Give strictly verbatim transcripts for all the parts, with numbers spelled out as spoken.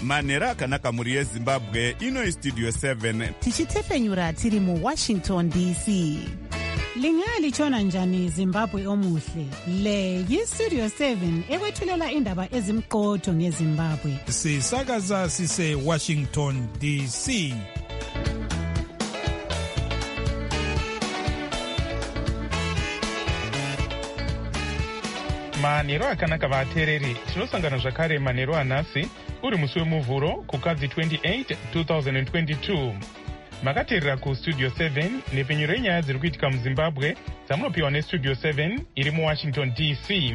manhero akanaka mhuri yezimbabwe. Ino Studio seven tichitefenyura tiri mu Washington D C. Lingalitshona njani Zimbabwe omuhle? Le yi-Studio seven ekwethulela indaba ezimqotho ngeZimbabwe. Sisakaza sise Washington D C. Manhero akanaka vateereri, tinosangana zvakare manhero anhasi uri musi wemuvhuro kukadzi twenty-eight twenty twenty-two. Makateerera kuStudio seven nepfenyuro yenyaya dziri kuitika muZimbabwe dzamunopiwa neStudio seven iri muWashington D C.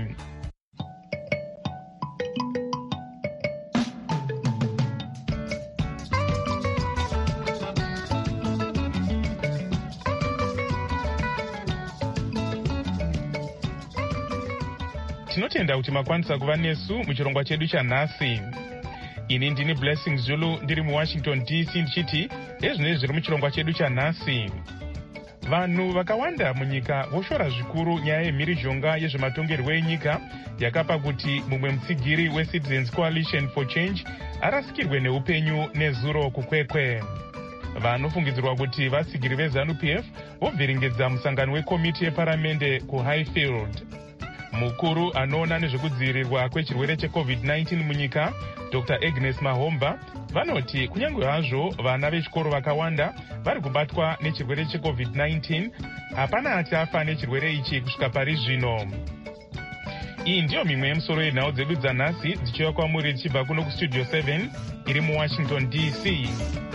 Tinotenda kuti makwanisa kuva nesu muchirongwa chedu chanhasi. Ini ndini Blessing Zulu ndiri muWashington D C ndichiti ezvinezvi zviri muchirongwa chedu chanhasi. Vanhu vakawanda munyika voshora zvikuru nyaya yemhirizhonga yezvematongerwo enyika yakapa kuti mumwe mutsigiri weCitizens Coalition for Change arasikirwe neupenyu nezuro kukwekwe. Vanofungidzirwa kuti vatsigiri veZANU-P F vobviringedza musangano wekomiti yeparamende kuHighfield. Mukuru anoona nezvekudzivirirwa kwechirwere checovid nineteen munyika, Doctor Agnes Mahomba, vanoti kunyange hazvo vana vechikoro vakawanda vari kubatwa nechirwere checovid nineteen, hapana ati afa nechirwere ichi kusvika pari zvino. Iyi ndiyo mimwe yemusoro yenhau dzedu dzanhasi dzichiuya kwamuri dzichibva kuno kuStudio seven iri muWashington D C.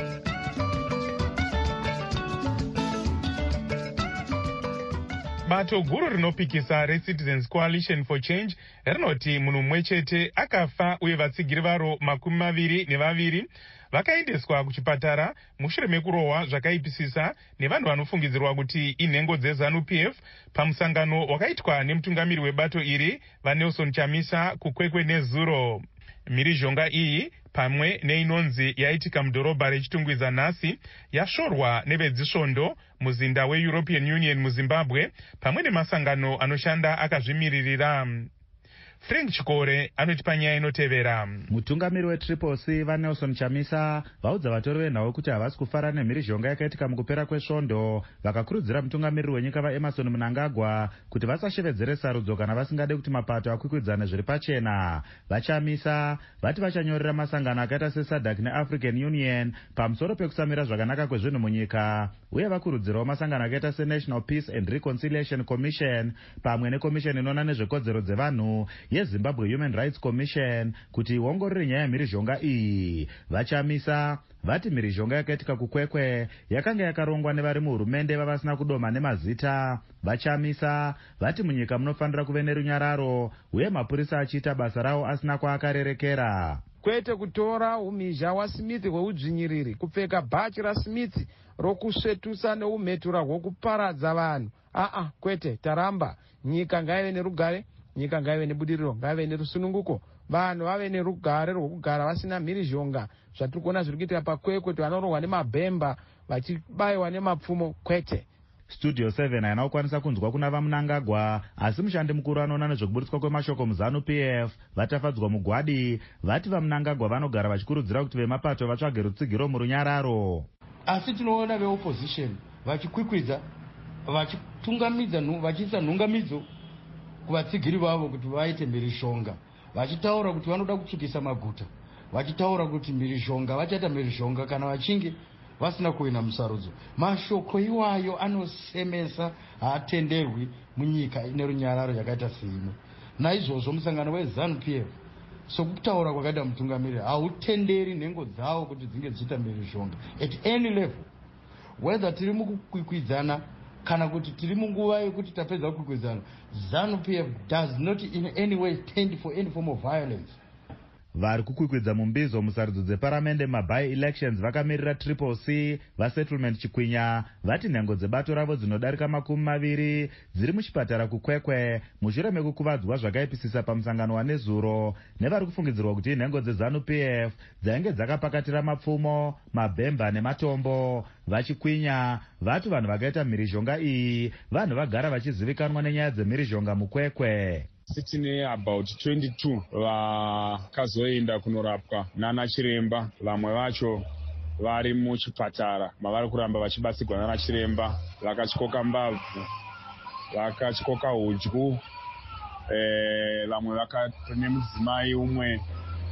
Bato guru rinopikisa reCitizens Coalition for Change rinoti munhu mumwe chete akafa uye vatsigiri varo makumi maviri nevaviri vakaendeswa kuchipatara mushure mekurohwa zvakaipisisa nevanhu vanofungidzirwa kuti inhengo dzeZANU-P F pamusangano wakaitwa nemutungamiri webato iri vaNelson Chamisa kukwekwe nezuro. Mhirizhonga iyi pamwe neinonzi yaitika mudhorobha rechitungwiza nhasi yashorwa nevedzisvondo muzinda weEuropean Union muZimbabwe pamwe nemasangano anoshanda akazvimiririra. Frank Chikore anotipa nyaya inotevera. Mutungamiri weTriple C vaNelson Chamisa vaudza vatori venhau kuti havasi kufara nemhirizhonga yakaitika mukupera kwesvondo, vakakurudzira mutungamiri wenyika vaEmerson Mnangagwa kuti vasashevedzere sarudzo kana vasingade kuti mapato akwikwidzane zviri pachena. VaChamisa vati vachanyorera masangano akaita seSADC neAfrican Union pamusoro pekusamira zvakanaka kwezvinhu munyika, uye vakurudzirawo masangano akaita seNational Peace and Reconciliation Commission pamwe neCommission inoona nezvekodzero dzevanhu yeZimbabwe Human Rights Commission kuti iongorore nyaya yemhirizhonga iyi. VaChamisa vati mhirizhonga yakaitika kukwekwe yakanga yakarongwa nevari muhurumende vavasina kudoma nemazita. VaChamisa vati munyika munofanira kuve nerunyararo uye mapurisa achiita basa rawo asina kwaakarerekera. Kwete kutora umhizha waSmith hweudzvinyiriri, kupfeka bhachi raSmith rokusvetusa neumhetura hwokuparadza vanhu. Aa, kwete, taramba. Nyika ngaive nerugare, nyika ngaive nebudiriro, ngaive nerusununguko, vanhu vave nerugare rwokugara vasina mhirizhonga. Zvatiri kuona zviri kuitika pakwekwe kuti vanorohwa nemabhemba vachibayiwa nemapfumo, kwete. Studio seven haina kukwanisa kunzwa kuna vaMnangagwa, asi mushandi mukuru anoona nezvekuburitswa kwemashoko muZANU-P F vatafadzwa mugwadi vati vaMnangagwa vanogara vachikurudzira kuti vemapato vatsvage rutsigiro murunyararo. Asi tinoona veopposition vachikwikwidza, vachitungamidza, vachiisa nhungamidzo kuvatsigiri vavo kuti vaite mhirizhonga, vachitaura kuti vanoda kutsvukisa maguta, vachitaura kuti mhirizhonga vachaita mhirizhonga kana vachinge vasina kuwina musarudzo. Mashoko iwayo anosemesa, haatenderwi munyika ine runyararo yakaita seino. Naizvozvo musangano weZANU-P F sokutaura kwakaita mutungamiri hautenderi nhengo dzavo kuti dzinge dzichiita mhirizhonga at any level, whether tiri mukukwikwidzana kana kuti tiri munguva yekuti tapedza kukwikwidzana. ZANU-P F does not in any way tend for any form of violence. Vari kukwikwidza mumbizo musarudzo dzeparamende mabai elections vakamirira Triple C vaSettlement Chikwinya vati nhengo dzebato ravo dzinodarika makumi maviri dziri muchipatara kukwekwe mushure mekukuvadzwa zvakaipisisa pamusangano wanezuro nevari kufungidzirwa kuti nhengo dzeZANU-P F dzainge dzakapakatira mapfumo, mabhemba nematombo. VaChikwinya vati vanhu vakaita mhirizhonga iyi vanhu vagara vachizivikanwa nenyaya dzemhirizhonga mukwekwe. sitine about twenty-two vakazoenda kunorapwa nana chiremba. Vamwe vacho vari muchipatara mavari kuramba vachibatsirwa nana chiremba. Vakatyoka mbabvu, vakatyoka hudyu. Vamwe vakatone mudzimai umwe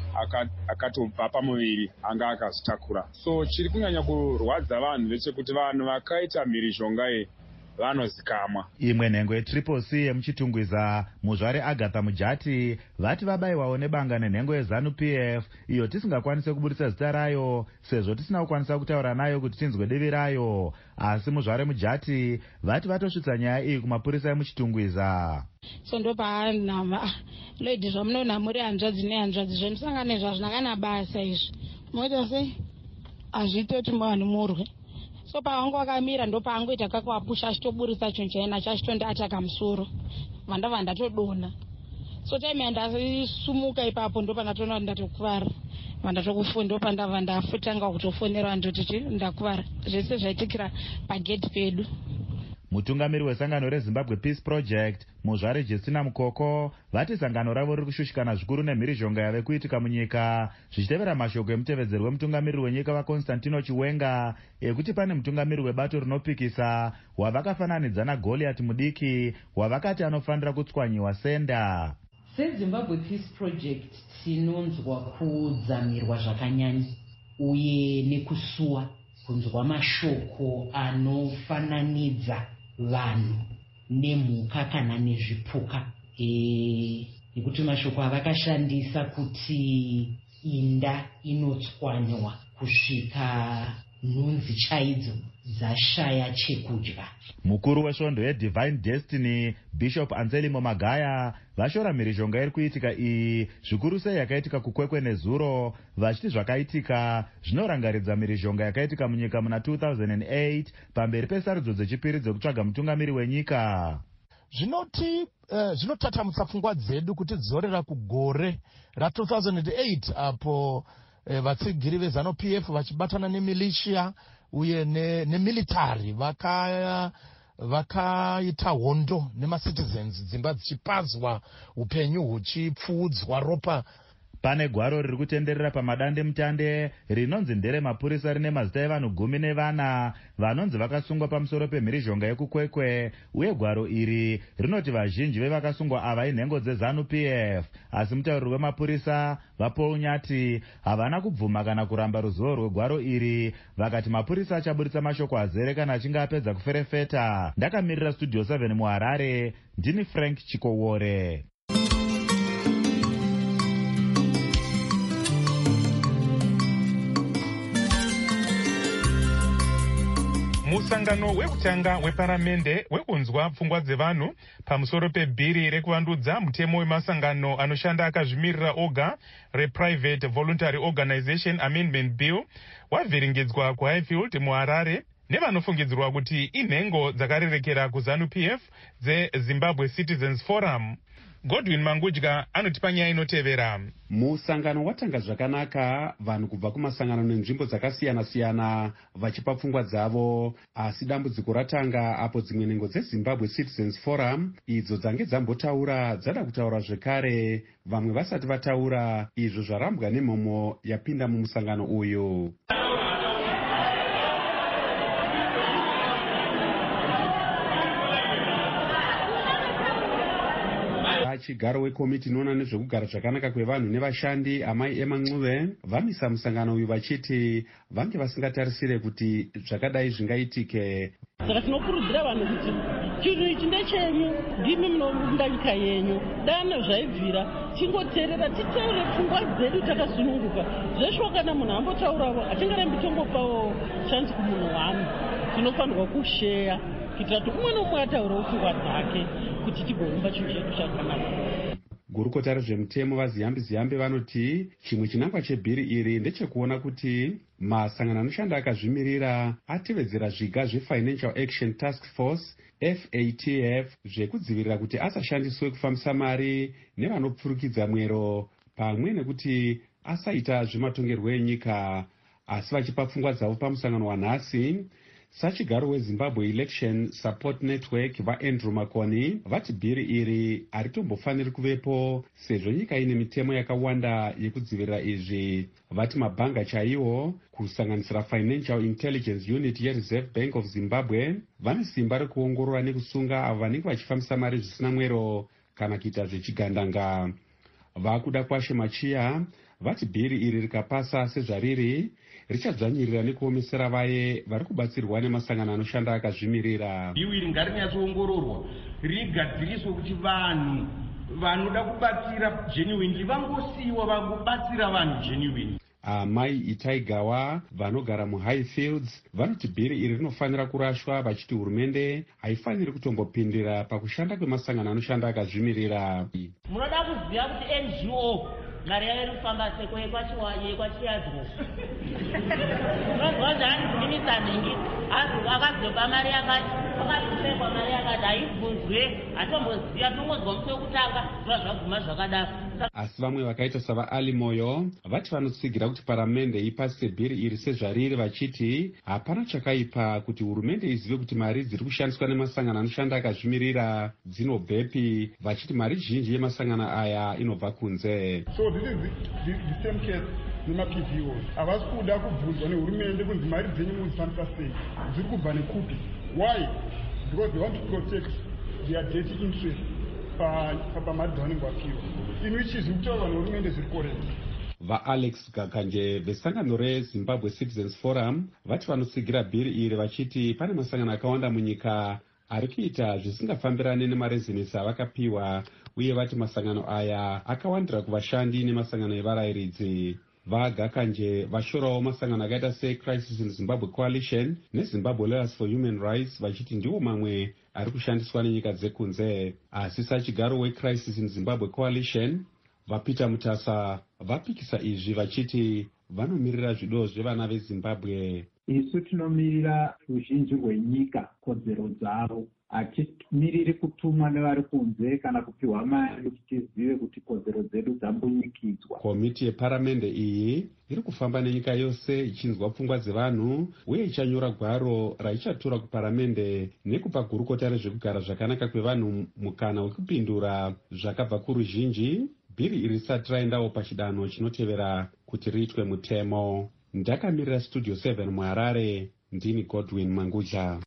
akatobva pamuviri anga akazotakura. So chiri kunyanya kurwadza vanhu ndechekuti vanhu vakaita mhirizhonga iyi vanozikamwa. Imwe nhengo yetriple C yemuchitungwiza muzvare Agatha Mujati vati vabayiwawo nebanga nenhengo yeZANU P F iyo tisingakwanise kuburitsa zita rayo sezvo tisina kukwanisa kutaura nayo kuti tinzwe divi rayo. Asi muzvare Mujati vati vatosvitsa nyaya iyi kumapurisa emuchitungwiza. So ndo paanama lady zvamunoona muri hanzvadzi nehanzvadzi zvemusangane zvazvinakana basa izvi moita sei hazvitoti vanhu murwe. So pavangu vakamira ndo paangoita kakavapusha achitoburisa chinhu chaina chachitonda ataka musoro vanda vandatodona. So time yandasumuka ipapo ndo pandatoona ndatokuvara vandatokufunda ndo pandava ndafutanga kutofonera vandotiti ndakuvara zvese zvaitikira pagate pedu. Mutungamiri wesangano reZimbabwe Peace Project muzvare Justina Mukoko vati sangano ravo riri kushushikana zvikuru nemhirizhonga yave kuitika munyika zvichitevera mashoko emutevedzeri wemutungamiri wenyika vaConstantino Chiwenga ekuti pane mutungamiri webato rinopikisa wavakafananidza naGoliath mudiki wavakati anofanira kutswanyiwa senda. SeZimbabwe Peace Project tinonzwa kudzamirwa zvakanyanya uye nekusuwa kunzwa mashoko anofananidza vanhu nemhuka kana nezvipuka. E, nekuti mashoko avakashandisa kuti inda inotswanywa kusvika nhunzi chaidzo dzashaya chekudya. Mukuru wesvondo yeDivine Destiny Bishop Anselmo Magaya vashora mhirizhonga iri kuitika iyi zvikuru sei yakaitika kukwekwe nezuro vachiti zvakaitika zvinorangaridza mhirizhonga yakaitika munyika muna two thousand eight pamberi pesarudzo dzechipiri dzekutsvaga mutungamiri wenyika. Zvinoti uh, zvinotatamutsa pfungwa dzedu kuti dzorera kugore ra two thousand eight apo uh, vatsigiri vezANU P F vachibatana nemilishia uye nemilitary vaka vakaita hondo nemacitizens dzimba dzichipadzwa upenyu huchipfuudzwa ropa. Pane gwaro riri kutenderera pamadande mutande rinonzi ndere mapurisa rine mazita evanhu gumi nevana vanonzi vakasungwa pamusoro pemhirizhonga yekukwekwe uye gwaro iri rinoti vazhinji vevakasungwa ava inhengo dzeZANU P F. Asi mutauriri wemapurisa vaPaul Nyati havana kubvuma kana kuramba ruzivo rwegwaro iri vakati mapurisa achaburitsa mashoko azere kana achinge apedza kuferefeta. Ndakamirira Studio seven muHarare ndini Frank Chikowore. Musangano wekutanga weparamende wekunzwa pfungwa dzevanhu pamusoro pebhiri rekuvandudza mutemo wemasangano anoshanda akazvimirira oga rePrivate Voluntary Organization Amendment Bill wavhiringedzwa kuHighfield muHarare nevanofungidzirwa kuti inhengo dzakarerekera kuZANU P F dzeZimbabwe Citizens Forum. Godwin Mangudya anotipa nyaya inotevera. Musangano watanga zvakanaka, vanhu kubva kumasangano nenzvimbo dzakasiyana-siyana vachipa pfungwa dzavo, asi dambudziko ratanga apo dzimwe nhengo dzeZimbabwe Citizens Forum idzo dzange dzambotaura dzada kutaura zvekare vamwe vasati vataura, izvo zvarambwa nemhomo yapinda mumusangano uyu. Chigaro wekomiti inoona nezvekugara zvakanaka kwevanhu nevashandi amai Emma Ncube vamisa musangano uyu vachiti vange vasingatarisire kuti zvakadai zvingaitike. Saka tinokurudzira vanhu kuti chinhu ichi ndechenyu, ndimi munounda nyika yenyu, dana zvaibvira tingoteerera titaure pfungwa dzedu takasununguka. Zvesho kana munhu ambotaurawo atingarambi tongopawo chanzi kumunhu wani, tinofanirwa kusheya kuitira kuti umwe nomwe ataurawo pfungwa dzake kuti tigorumba chinhu chedu chakanaka. Gurukota rezvemutemo vaZiyambi Ziyambi vanoti chimwe chinangwa chebhiri iri ndechekuona kuti masangano anoshanda akazvimirira atevedzera zviga zveFinancial Action Task Force F A T F zvekudzivirira kuti asashandiswe kufambisa mari nevanopfurukidza mwero pamwe nekuti asaita zvematongerwo enyika. Asi vachipa pfungwa dzavo pamusangano wanhasi, sachigaro wezimbabwe election support network vaandrew makoni vati bhiri iri haritombofaniri kuvepo sezvo nyika ine mitemo yakawanda yekudzivirira izvi. Vati mabhanga chaiwo kusanganisira Financial Intelligence Unit yeReserve Bank of Zimbabwe vane simba rekuongorora nekusunga avo vanenge vachifambisa mari zvisina mwero kana kuita zvechigandanga. Vakuda kwashe machiya vati bhiri iri rikapasa sezvariri richadzvanyirira nekuomesera vaye vari kubatsirwa nemasangano anoshanda akazvimirira. Bhiu iri ngarinyatsoongororwa rigadziriswe kuti vanhu vanoda kubatsira genuinely vangosiyiwa vangobatsira vanhu genuinely. Amai Itaigawa vanogara muHighfields vanoti bhiri iri rinofanira kurashwa, vachiti hurumende haifaniri kutombopindira pakushanda kwemasangano anoshanda akazvimirira. Munoda kuziva kuti N G O mari yayo irikufamba seko yekwachiyadzwo unozwa zvaandidzimisa nhingi akazopa mari yakati akazopekwa mari yakati haibvunzwe hatomboziva tinongozwa musi wekutanga zva zvaguma zvakadaro. Asi vamwe vakaita savaali moyo vati vanotsigira kuti paramende ipasise bhiri iri sezvariri, vachiti hapana chakaipa kuti hurumende izive kuti mari dziri kushandiswa nemasangano anoshanda akazvimirira dzinobvepi, vachiti mari zhinji yemasangano aya inobva kunze. So this is the, the, the same case nema-P V Os havasi kuda kubvunzwa nehurumende kunzi mari dzenyu muzifambisa sei, dziri kubva nekupi. Why? Because they want to protect their dirty interest pamari dzavanenge vapiwa, in which is kutaura nehurumende zviri correct. VaAlex Gakanje vesangano reZimbabwe Citizens Forum vati vanotsigira bhiri iri vachiti pane masangano akawanda munyika ari kuita zvisingafambirane nemarezinesi avakapiwa, uye vati masangano aya akawandira kuvashandi nemasangano evarayiridzi. VaGakanje vashorawo masangano akaita seCrisis in Zimbabwe Coalition neZimbabwe Lawyers for Human Rights vachiti ndiwo mamwe ari kushandiswa nenyika dzekunze. Asi sachigaro weCrisis in Zimbabwe Coalition vaPeter Mutasa vapikisa izvi vachiti vanomirira zvido zvevana veZimbabwe. Isu tinomirira ruzhinji rwenyika kodzero dzavo, hatimiriri kutumwa nevari kunze kana kupiwa mari kuti tizive kuti kodzero dzedu dzambonyikidzwa. Komiti yeparamende iyi iri kufamba nenyika yose ichinzwa pfungwa dzevanhu uye ichanyora gwaro raichatura kuparamende nekupa gurukota rezvekugara zvakanaka kwevanhu mukana wekupindura zvakabva kuruzhinji bhiri iri risati raendawo pachidanho chinotevera kuti riitwe mutemo. Ndakamirira Studio seven muHarare, ndini Godwin Manguja.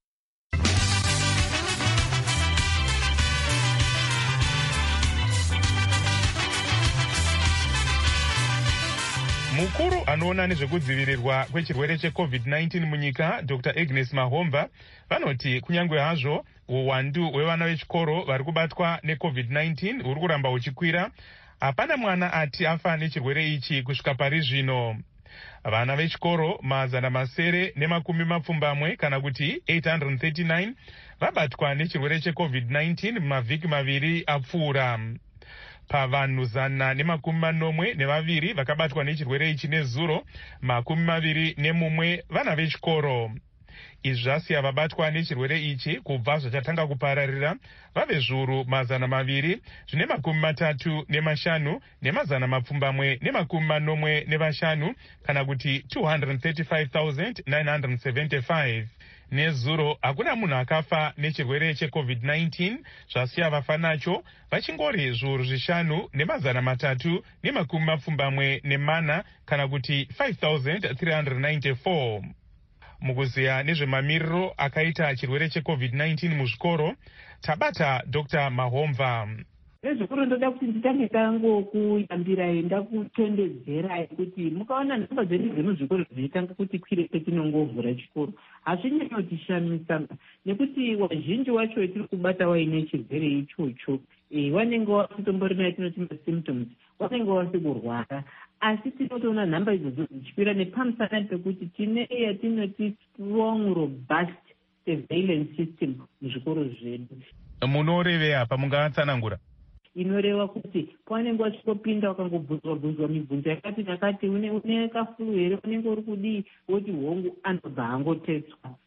Mukuru anoona nezvekudzivirirwa kwechirwere checovid nineteen munyika Doctor Agnes Mahomva vanoti kunyangwe hazvo uwandu hwevana vechikoro vari kubatwa necovid nineteen huri kuramba huchikwira, hapana mwana ati afa nechirwere ichi kusvika pari zvino. Vana vechikoro mazana masere nemakumi mapfumbamwe kana kuti eight hundred thirty-nine vabatwa nechirwere checovid nineteen mumavhiki maviri apfuura. Pavanhu zana nemakumi manomwe nevaviri vakabatwa nechirwere ichi nezuro, makumi maviri nemumwe vana vechikoro. Izvi zvasiya vabatwa nechirwere ichi kubva zvachatanga kupararira vave zviuru mazana maviri zvine makumi matatu nemashanu nemazana mapfumbamwe nemakumi manomwe nevashanu kana kuti two hundred thirty-five thousand nine hundred seventy-five. Nezuro hakuna munhu akafa nechirwere checovid nineteen, zvasiya vafa nacho vachingori zviuru zvishanu nemazana matatu nemakumi mapfumbamwe nemana kana kuti five thousand three hundred ninety-four. Mukuziya nezvemamiriro akaita chirwere checovid nineteen muzvikoro, tabata Doctor Mahomva. Nezvikuru ndoda kuti nditange tangokuyambirai ndakutondedzerai kuti mukaona nhamba dzedu dzemuzvikoro dzeitanga kuti kwire petinongovhura chikoro hazvinyanyotishamisa, nekuti wazhinji wacho tiri kubata waine chirwere ichocho wanenge wakutombori nayatinoti masymptoms, wanenge wasi kurwara, asi tinotoona nhamba idzodzo dzichikwira nepamusana pekuti tine yatinoti strong robust surveillance system muzvikoro zvedu. Munorevei apa, mungatsanangura? Inoreva kuti pawanenge wachitopinda wakangobvunzwa bvunzwa mibvunzo yakati nakati, une kafuru here, unenge uri kudii, woti hongu, anobva angoteswa.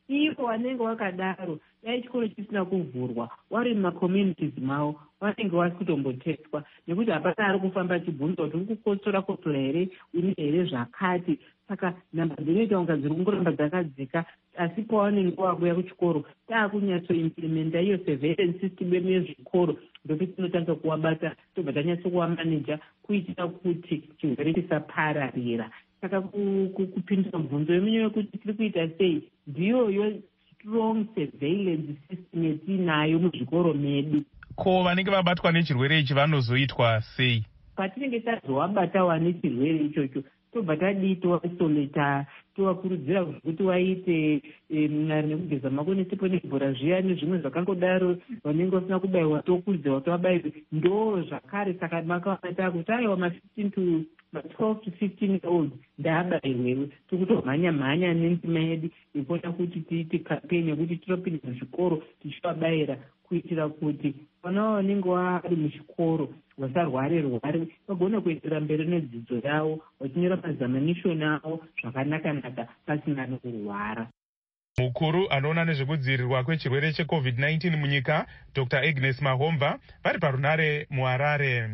ivo vanenge vakadaro dai chikoro chisina kuvhurwa wari mumacommunities mavo vanenge vasi kutomboteswa nekuti hapana ari kufamba achibvunza kuti uri kukotsora kotsora here une here zvakati. Saka nhamba dzinoita kunga dziri kungoramba dzakadzika, asi pavanenge vakuya kuchikoro taakunyatsoimplementa iyo surveillance system yezvikoro ndokuti tinotanga kuvabata tobva tanyatso kuvamaneja kuitira kuti chirwere chisapararira. Saka kupindura bvunzo yemunyo yekuti tiri kuita sei, ndiyoyo strong surveillance system yetinayo muzvikoro medu. Ko vanenge vabatwa nechirwere ichi vanozoitwa sei? Patinenge tazovabata wane chirwere ichocho tobva tadii tovasoleta, tovakurudzira kuti waite munari nekugeza mako nesipo nebhora zviya nezvimwe zvakangodaro, vanenge vasina kubayiwa tokurudzirwa kuti vabayirwe ndo zvakare. Saka makavata kuti aiwa ma-fifteen to ma-twelve to fifteen year old ndaabayirwewo, tikutomhanya mhanya nenzima yedu ipota kuti tiite campaign yekuti tinopinda muzvikoro tichivabayira kuitira kuti vana vanenge vari muchikoro vasarware rware, vagone kuenderera mberi nedzidzo yavo vachinyora mazamanishoni avo zvakanaka-naka pasina nekurwara. Mukuru anoona nezvekudzivirirwa kwechirwere checovid nineteen munyika Doctor Agnes Mahomva vari parunare muHarare.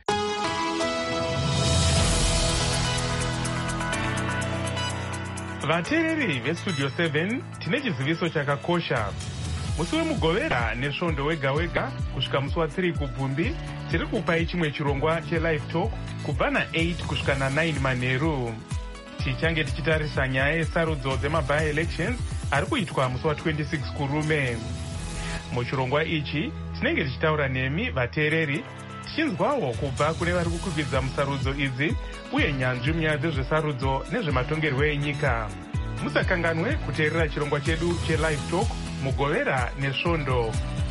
Vateereri vestudio seven tine chiziviso chakakosha. Musi wemugovera nesvondo wega wega kusvika musi wa3 kubvumbi tiri kupai chimwe chirongwa chelive talk kubva na8 kusvika na9 manheru. Tichange tichitarisa nyaya yesarudzo dzemaby elections ari kuitwa musi wa26 kurume. Muchirongwa ichi tinenge tichitaura nemi vateereri tichinzwawo kubva kune vari kukwikwidzwa musarudzo idzi uye nyanzvi munyaya dzezvesarudzo nezvematongerwo enyika. Musakanganwe kuteerera chirongwa chedu chelive talk mugovera nesvondo.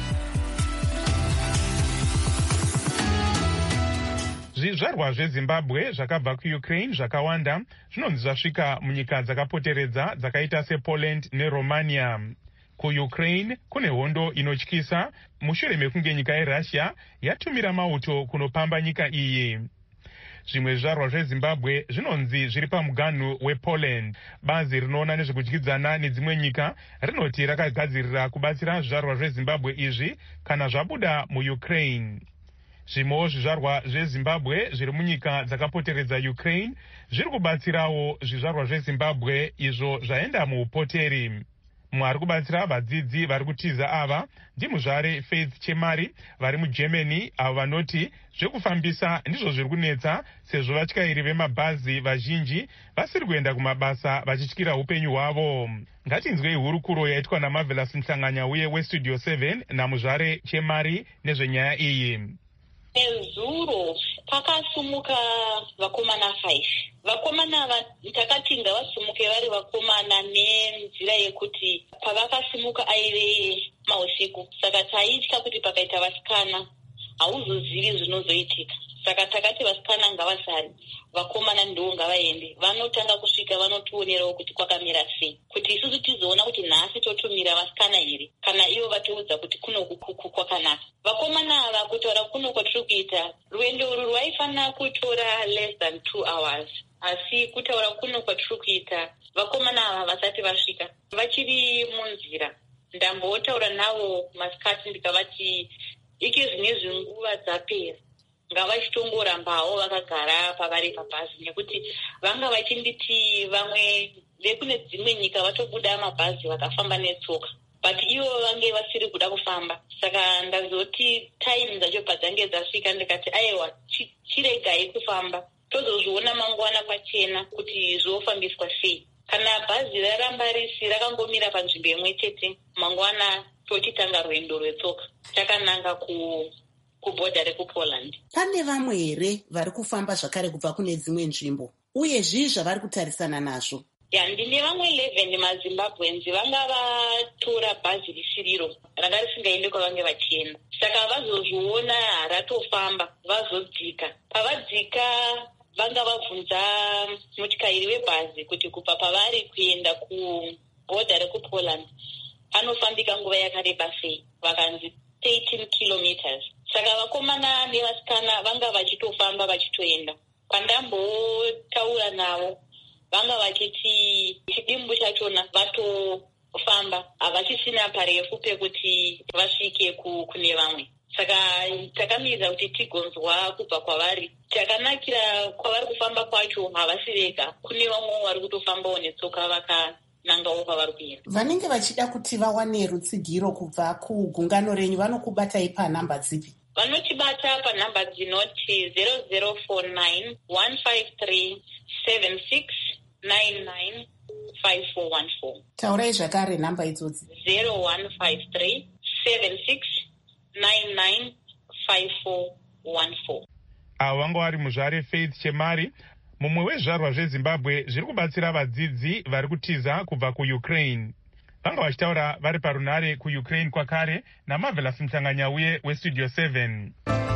Zvizvarwa zveZimbabwe zvakabva kuUkraine zvakawanda zvinonzi zvasvika munyika dzakapoteredza dzakaita sePoland neRomania. KuUkraine kune hondo inotyisa mushure mekunge nyika yeRussia yatumira mauto kunopamba nyika iyi. Zvimwe zvizvarwa zveZimbabwe zvinonzi zviri pamuganhu wePoland. Bazi rinoona nezvekudyidzana nedzimwe nyika rinoti rakagadzirira kubatsira zvizvarwa zveZimbabwe izvi kana zvabuda muUkraine. Zvimwewo zvizvarwa zveZimbabwe zviri munyika dzakapoteredza Ukraine zviri kubatsirawo zvizvarwa zveZimbabwe izvo zvaenda muupoteri. Mumwe ari kubatsira vadzidzi vari kutiza ava ndimuzvare Faith Chemari vari muGermany, avo vanoti zvekufambisa ndizvo zviri kunetsa sezvo vatyairi vemabhazi vazhinji vasiri kuenda kumabasa vachityira upenyu hwavo. Ngatinzwei hurukuro yaitwa naMarvelous Mhlanganya uye weStudio seven namuzvare Chemari nezvenyaya iyi. Nezuro pakasumuka vakomana five. Vakomana takati ngavasumuke vari vakomana nenzira yekuti pavakasimuka aive mausiku. Saka taitya kuti pakaita vasikana hauzozivi zvinozoitika. Saka takati vasikana ngavasari, vakomana ndo ngavaende. Vanotanga kusvika vanotionerawo kuti kwakamira sei. Kuti isusu tizoona kuti nhasi totumira vasikana here kana ivo vatiudza kuti kuno kukuku kwakanaka. Vakomana ava kutaura kuno kwatiri kuita rwendo uru rwaifanira kutora less than two hours. Asi kutaura kuno kwatiri kuita vakomana ava vasati vasvika vachiri munzira. Ndambotaura navo masikati ndikavati iki zvinezvi nguva dzapera ngavachitongorambawo vakagara pavari pabhazi nekuti vanga vachinditi vamwe vekune dzimwe nyika vatobuda mabhazi vakafamba netsoka, but ivo vange vasiri kuda kufamba. Saka ndazoti time dzacho padzange dzasvika ndikati aiwa chiregai kufamba tozozviona mangwana pachena kuti zvofambiswa sei. Kana bhazi raramba risi rakangomira panzvimbo imwe chete mangwana tochitanga rwendo rwetsoka takananga ku kubhodha rekuPoland. Pane vamwe here vari kufamba zvakare kubva kune dzimwe nzvimbo uye zvii zvavari kutarisana nazvo? Ya, ndine vamwe eleven maZimbabwenzi vanga vatora bhazi risiriro ranga risingaende kwavange vachienda. Saka vazozviona ratofamba vazodzika. Pavadzika vanga vabvunza mutyairi webhazi kuti kubva pavari kuenda kubhodha rekuPoland panofambika nguva yakareba sei. Vakanzi thirteen kilometers. Saka vakomana nevasikana vanga vachitofamba vachitoenda. Pandambotaura navo vanga vachiti chidimbu chachona vatofamba havachisina parefu pekuti vasvike kune vamwe. Saka takamirira kuti tigonzwa kubva kwavari. Chakanakira kwavari kufamba kwacho havasi vega, kune vamwe vari kutofambawo netsoka vakanangawo kwavari kuenda. Vanenge vachida kuti vawane rutsigiro kubva kugungano renyu vanokubatai panhamba dzipi? Vanotibata panhamba dzinoti zero zero four nine one five three seven six nine nine five four one four. Taurai zvakare nhamba idzodzi. zero one five three seven six nine nine five four one four. Avo vanga vari muzvare Faith Chemari, mumwe wezvarwa zveZimbabwe zviri kubatsira vadzidzi vari kutiza kubva kuUkraine. Vanga vachitaura vari parunare kuUkraine kwakare naMarvelous Mhlanganyauye weStudio seven.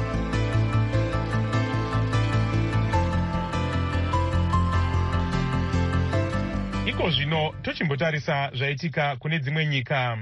Iko zvino tochimbotarisa zvaitika kune dzimwe nyika.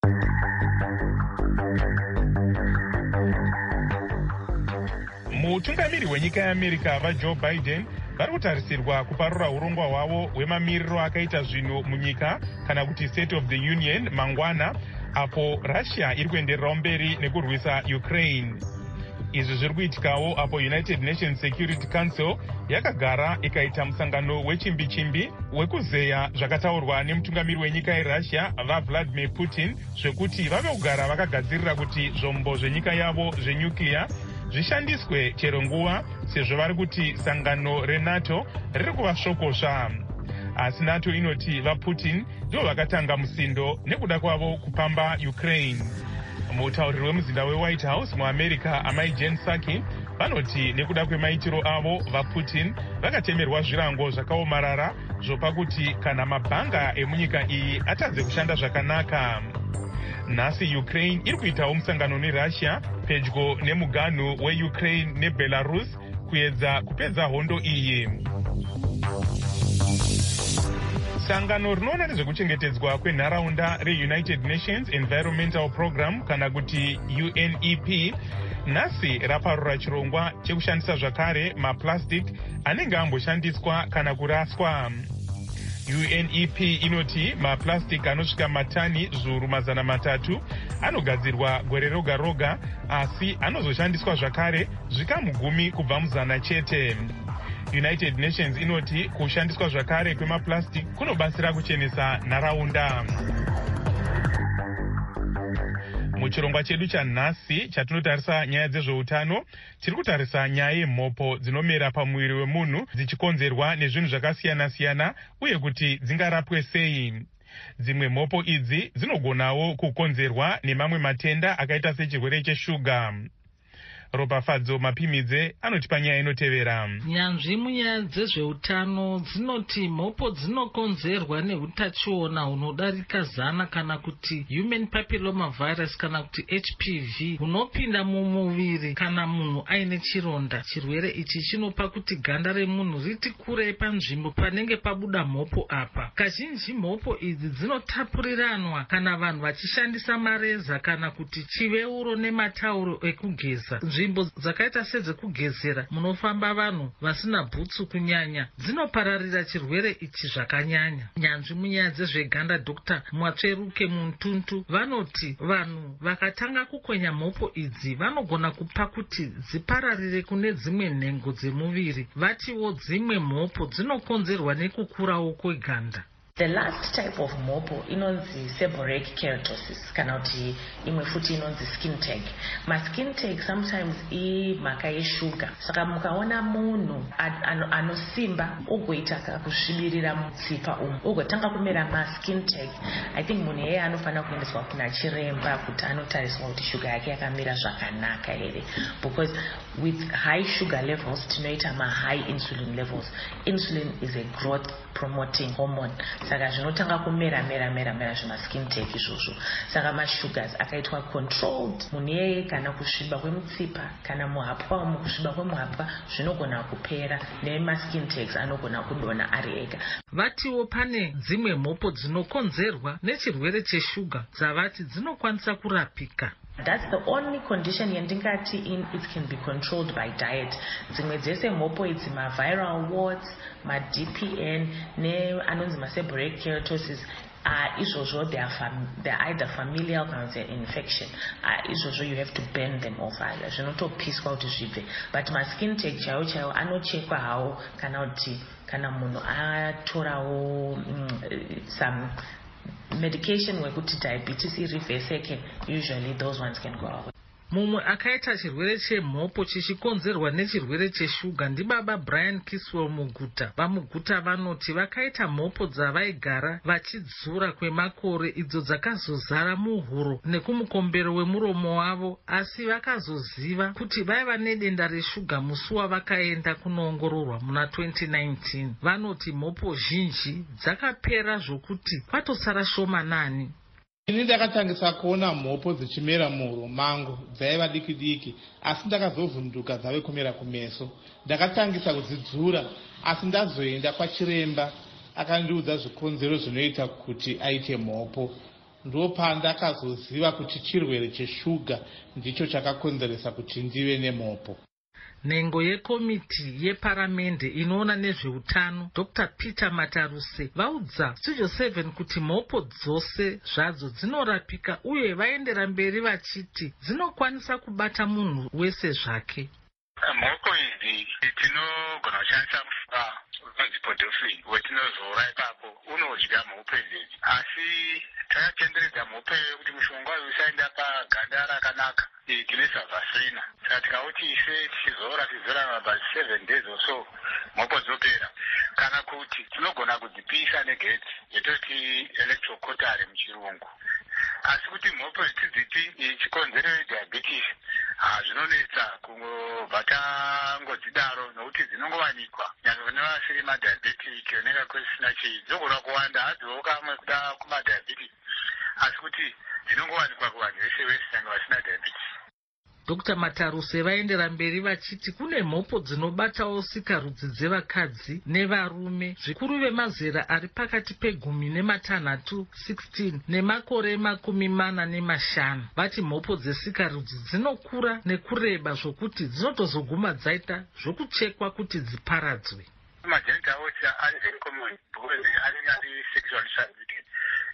Mutungamiri wenyika yeAmerica vaJoe Biden vari kutarisirwa kuparura urongwa hwavo hwemamiriro akaita zvinhu munyika kana kuti State of the Union mangwana, apo Russia iri kuendererawo mberi nekurwisa Ukraine. Izvi zviri kuitikawo apo United Nations Security Council yakagara ikaita musangano wechimbi-chimbi wekuzeya zvakataurwa nemutungamiri wenyika yeRussia vaVladimir Putin zvekuti vave kugara vakagadzirira kuti zvombo zvenyika yavo zvenyuclear zvishandiswe chero nguva, sezvo vari kuti sangano reNATO riri kuvasvokosva. Asi NATO inoti vaPutin ndivo vakatanga musindo nekuda kwavo kupamba Ukraine. Mutauriri wemuzinda weWhite House muAmerica amai Jen Psaki vanoti nekuda kwemaitiro avo vaPutin vakatemerwa zvirango zvakaomarara zvopa kuti kana mabhanga emunyika iyi atadze kushanda zvakanaka. Nhasi Ukraine iri kuitawo musangano neRussia pedyo nemuganhu weUkraine neBelarus kuedza kupedza hondo iyi. Sangano rinoona nezvekuchengetedzwa kwenharaunda reUnited Nations Environmental Program kana kuti U N E P nhasi raparura chirongwa chekushandisa zvakare maplastic anenge amboshandiswa kana kuraswa. U N E P inoti maplastic anosvika matani zviuru mazana matatu anogadzirwa gore roga roga, asi anozoshandiswa zvakare zvikamu gumi kubva muzana chete. United Nations inoti kushandiswa zvakare kwemaplastic kunobatsira kuchenesa nharaunda. Muchirongwa chedu chanhasi chatinotarisa nyaya dzezveutano, tiri kutarisa nyaya yemhopo dzinomera pamuviri wemunhu dzichikonzerwa nezvinhu zvakasiyana-siyana uye kuti dzingarapwe sei. Dzimwe mhopo idzi dzinogonawo kukonzerwa nemamwe matenda akaita sechirwere cheshuga. Ropafadzo Mapimidze anotipa nyaya inotevera. Nyanzvi munyaya dzezveutano dzinoti mhopo dzinokonzerwa neutachiona hunodarika zana kana kuti human papilloma virus kana kuti H P V hunopinda mumuviri kana munhu aine chironda. Chirwere ichi chinopa kuti ganda remunhu riti kurei panzvimbo panenge pabuda mhopo apa. Kazhinji mhopo idzi dzinotapuriranwa kana vanhu vachishandisa mareza kana kuti chiveuro nematauro ekugeza. Nzvimbo dzakaita sedzekugezera munofamba vanhu vasina bhutsu kunyanya dzinopararira chirwere ichi zvakanyanya. Nyanzvi munyaya dzezveganda Doctor Mwatsveruke Muntuntu vanoti vanhu vakatanga kukwenya mhopo idzi vanogona kupa kuti dzipararire kune dzimwe nhengo dzemuviri. Vatiwo dzimwe mhopo dzinokonzerwa nekukurawo kweganda. The last type of mhopo inonzi seborrheic keratosis kana kuti imwe futi inonzi skin tag. Ma skin tag sometimes imhaka yeshuga. Saka mukaona munhu anosimba ugoita kusvibirira mutsipa umu ugotanga kumera ma skin tag, I think munhu yeye anofanira kuendeswa kuna chiremba kuti anotariswa kuti shuga yake yakamira zvakanaka here, because with high sugar levels tinoita ma high insulin levels. Insulin is a growth promoting hormone. Saka zvinotanga kumera mera mera mera zvima skin tag izvozvo. Saka masugars akaitwa controlled, munhu yeye kana kusviba kwemutsipa kana muhapwa umu kusviba kwemuhapwa zvinogona kupera nema skin tags anogona kudona ari ega. Vatiwo pane dzimwe mhopo dzinokonzerwa nechirwere cheshuga dzavati dzinokwanisa kurapika. That's the only condition yandingati in it can be controlled by diet. Dzimwe dzese mhopo idzi ma viral warts, ma D P N ne anonzi ma seborrheic keratosis uh, izvozvo they are, fam they are either familial kana kuti infection, uh, izvozvo you have to burn them off, uh, zvinotopiswa kuti zvibve, but maskin tag chaiwo chaiwo anochekwa hawo kana kuti kana munhu atorawo mm, some medication wekuti diabetes irivheseke, usually those ones can go away. Mumwe akaita chirwere chemhopo chichikonzerwa nechirwere cheshuga ndibaba Brian Kiswell muguta. Vamuguta vanoti vakaita mhopo dzavaigara vachidzura kwemakore idzo dzakazozara muhuro nekumukombero wemuromo wavo, asi vakazoziva kuti vaiva nedenda reshuga musi wavakaenda kunoongororwa muna twenty nineteen. Vanoti mhopo zhinji dzakapera zvokuti kwatosara shomanani. Ini ndakatangisa kuona mhopo dzichimera muhuro mangu dzaiva diki diki, asi ndakazovhunduka dzave kumera kumeso. Ndakatangisa kudzidzura, asi ndazoenda kwachiremba akandiudza zvikonzero zvinoita kuti aite mhopo. Ndopandakazoziva kuti chirwere cheshuga ndicho chakakonzeresa kuti ndive nemhopo. Nhengo yekomiti yeparamende inoona nezveutano Doctor Peter Mataruse vaudza Studio seven kuti mhopo dzose zvadzo dzinorapika uye vaendera mberi vachiti dzinokwanisa kubata munhu wese zvake. Mhopo idzi tinogona kushandisa mvura wezipodofini wetinozora ipapo unodya mhopo idzi, asi takatenderedza mhopo iyo kuti mushonga uyu usaenda paganda rakanaka tinesa vasina. Saka tikauti ise tichizora tichizora about seven days or so mhopo dzopera, kana kuti tinogona kudzipisa negetsi yetoti electrocautery muchirungu. Asi kuti mhopo tidzipi chikonzero diabetes zvinonetsa kungobva tangodzidaro nokuti dzinongowanikwa nyangwe kune vasiri madiabetic oneka kusina chii dzogona kuwanda hadziwo kamwe kuda kumadiabetic, asi kuti dzinongowanikwa kuvanhu vese vese nyangwe vasina diabetes. Doctor Mataruse vaendera mberi vachiti kune mhopo dzinobatawo sikarudzi dzevakadzi nevarume, zvikuru vemazera ari pakati pegumi nematanhatu sixteen nemakore makumi mana nemashanu. Vati mhopo dzesikarudzi dzinokura nekureba zvokuti dzinotozoguma dzaita zvokuchekwa kuti dziparadzwe. Magenital warts ari very common because ari sexually transmitted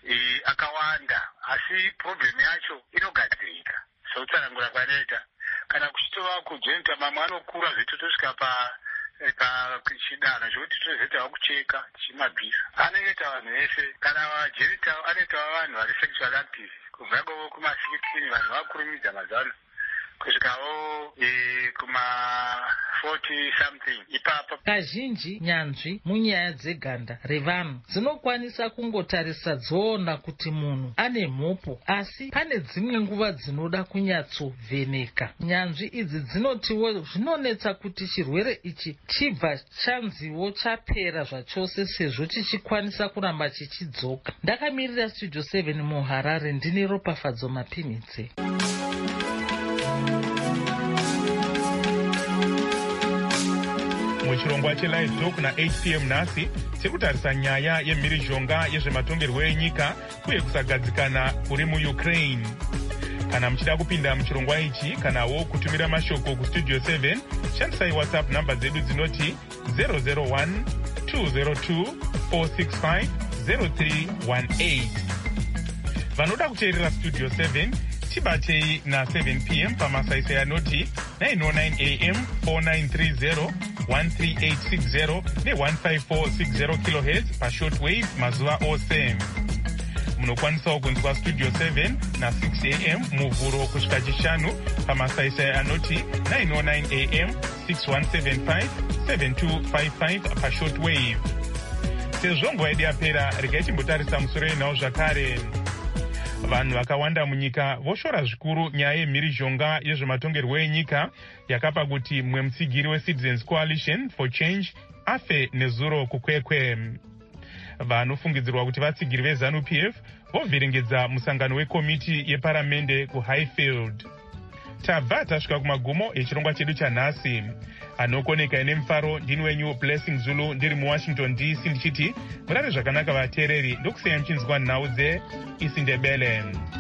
akawanda, asi problem yacho inogadzirika. Sautsanangura kwanoita kana kuchitova kugenita mamwe anokura zvitotosvika pa pachidanho zvokuti tozoitawo kucheka tichimabvisa. Anoita vanhu vese, kana vagenita anoitawo vanhu vari sexual active kubva kuma sixteen vanhu vakurumidza mazano kusvikawo kuma forty something ipapo. Kazhinji nyanzvi munyaya dzeganda revanhu dzinokwanisa kungotarisa dzoona kuti munhu ane mhopo, asi pane dzimwe nguva dzinoda kunyatsovheneka. Nyanzvi idzi dzinotiwo zvinonetsa kuti chirwere ichi chibva chanziwo chapera zvachose sezvo chichikwanisa kuramba chichidzoka. Ndakamirira Studio seven muHarare, ndine Ropafadzo Mapimitse. Muchirongwa chelive talk na eight p m nhasi tikutarisa nyaya yemhirizhonga yezvematongerwo enyika uye kusagadzikana kuri muUkraine. Kana muchida kupinda muchirongwa ichi kanawo kutumira mashoko kustudio seven, shandisai WhatsApp namba dzedu dzinoti zero zero one two zero two four six five zero three one eight. Vanoda kuteerera Studio seven tibatei na seven p m pamasaisai anoti nine oh nine a m four nine three zero one three eight six zero ne one five four six zero kilohertz pashortwave mazuva ose. Munokwanisawo kunzwa Studio seven na six a m muvhuro kusvika chishanu pamasaisai anoti nine oh nine a m six one seven five seven two five five pashortwave. Sezvo nguva yedu yapera, regai timbotarisa musoro yenhau zvakare. Vanhu vakawanda munyika voshora zvikuru nyaya yemhirizhonga yezvematongerwo enyika yakapa kuti mumwe mutsigiri weCitizens Coalition for Change afe nezuro kukwekwe. Vanofungidzirwa kuti vatsigiri veZanu P F vovhiringidza musangano wekomiti yeparamende kuHighfield. Tabva tasvika kumagumo echirongwa chedu chanhasi. Anokoneka ine mufaro ndini wenyu Blessing Zulu ndiri muWashington D C ndichiti murare zvakanaka vateereri, ndokusiyai muchinzwa nhau dzeIsindebele.